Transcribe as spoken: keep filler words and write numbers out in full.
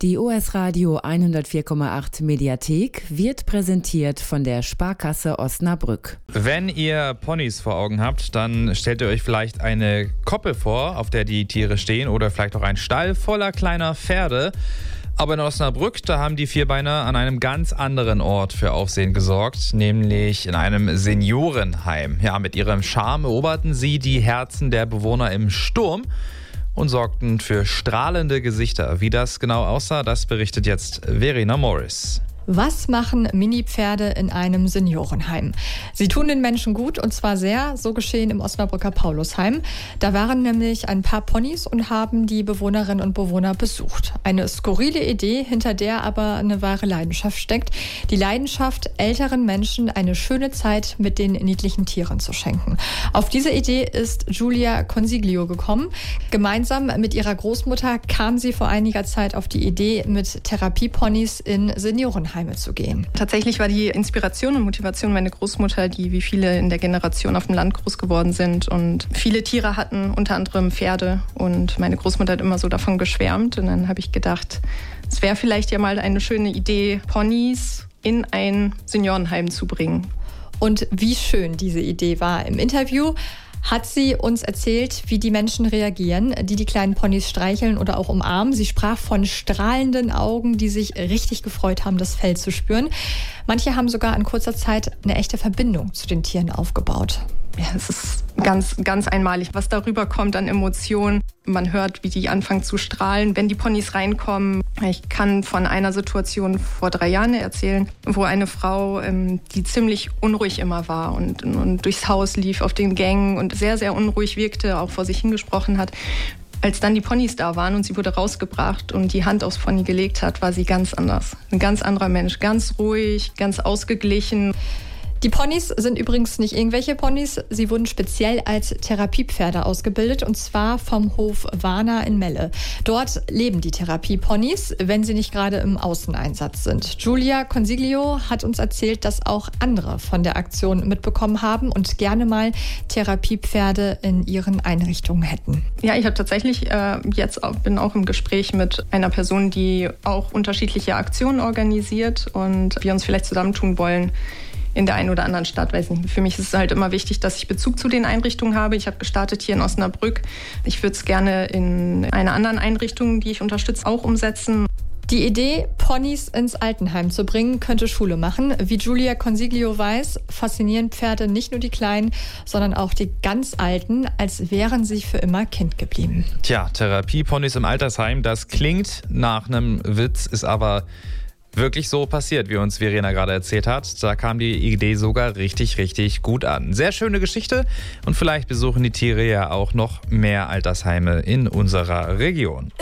Die O S Radio hundertvier Komma acht Mediathek wird präsentiert von der Sparkasse Osnabrück. Wenn ihr Ponys vor Augen habt, dann stellt ihr euch vielleicht eine Koppel vor, auf der die Tiere stehen, oder vielleicht auch einen Stall voller kleiner Pferde. Aber in Osnabrück, da haben die Vierbeiner an einem ganz anderen Ort für Aufsehen gesorgt, nämlich in einem Seniorenheim. Ja, mit ihrem Charme eroberten sie die Herzen der Bewohner im Sturm und sorgten für strahlende Gesichter. Wie das genau aussah, das berichtet jetzt Verena Morris. Was machen Mini-Pferde in einem Seniorenheim? Sie tun den Menschen gut, und zwar sehr, so geschehen im Osnabrücker Paulusheim. Da waren nämlich ein paar Ponys und haben die Bewohnerinnen und Bewohner besucht. Eine skurrile Idee, hinter der aber eine wahre Leidenschaft steckt. Die Leidenschaft, älteren Menschen eine schöne Zeit mit den niedlichen Tieren zu schenken. Auf diese Idee ist Giulia Consiglio gekommen. Gemeinsam mit ihrer Großmutter kam sie vor einiger Zeit auf die Idee, mit Therapieponys in Seniorenheim zu gehen. Tatsächlich war die Inspiration und Motivation meine Großmutter, die wie viele in der Generation auf dem Land groß geworden sind und viele Tiere hatten, unter anderem Pferde. Und meine Großmutter hat immer so davon geschwärmt. Und dann habe ich gedacht, es wäre vielleicht ja mal eine schöne Idee, Ponys in ein Seniorenheim zu bringen. Und wie schön diese Idee war. Im Interview hat sie uns erzählt, wie die Menschen reagieren, die die kleinen Ponys streicheln oder auch umarmen. Sie sprach von strahlenden Augen, die sich richtig gefreut haben, das Fell zu spüren. Manche haben sogar in kurzer Zeit eine echte Verbindung zu den Tieren aufgebaut. Ja, es ist ganz, ganz einmalig, was darüber kommt an Emotionen. Man hört, wie die anfangen zu strahlen, wenn die Ponys reinkommen. Ich kann von einer Situation vor drei Jahren erzählen, wo eine Frau, die ziemlich unruhig immer war und, und durchs Haus lief auf den Gängen und sehr, sehr unruhig wirkte, auch vor sich hingesprochen hat. Als dann die Ponys da waren und sie wurde rausgebracht und die Hand aufs Pony gelegt hat, war sie ganz anders. Ein ganz anderer Mensch, ganz ruhig, ganz ausgeglichen. Die Ponys sind übrigens nicht irgendwelche Ponys. Sie wurden speziell als Therapiepferde ausgebildet, und zwar vom Hof Warner in Melle. Dort leben die Therapieponys, wenn sie nicht gerade im Außeneinsatz sind. Giulia Consiglio hat uns erzählt, dass auch andere von der Aktion mitbekommen haben und gerne mal Therapiepferde in ihren Einrichtungen hätten. Ja, ich habe tatsächlich äh, jetzt auch, bin auch im Gespräch mit einer Person, die auch unterschiedliche Aktionen organisiert und wir uns vielleicht zusammentun wollen in der einen oder anderen Stadt, weiß nicht. Für mich ist es halt immer wichtig, dass ich Bezug zu den Einrichtungen habe. Ich habe gestartet hier in Osnabrück. Ich würde es gerne in einer anderen Einrichtung, die ich unterstütze, auch umsetzen. Die Idee, Ponys ins Altenheim zu bringen, könnte Schule machen. Wie Giulia Consiglio weiß, faszinieren Pferde nicht nur die Kleinen, sondern auch die ganz Alten, als wären sie für immer Kind geblieben. Tja, Therapieponys im Altersheim, das klingt nach einem Witz, ist aber wirklich so passiert, wie uns Verena gerade erzählt hat. Da kam die Idee sogar richtig, richtig gut an. Sehr schöne Geschichte, und vielleicht besuchen die Tiere ja auch noch mehr Altersheime in unserer Region.